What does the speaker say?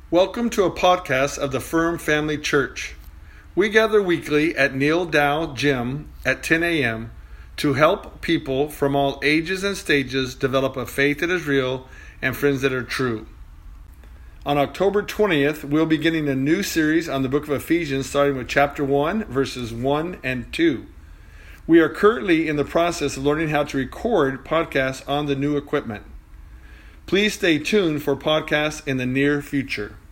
Welcome to a podcast of the Firm Family Church. We gather weekly at Neil Dow Gym at 10 a.m. to help people from all ages and stages develop a faith that is real and friends that are true. On October 20th, we'll be beginning a new series on the book of Ephesians, starting with chapter 1, verses 1 and 2. We are currently in the process of learning how to record podcasts on the new equipment. Please stay tuned for podcasts in the near future.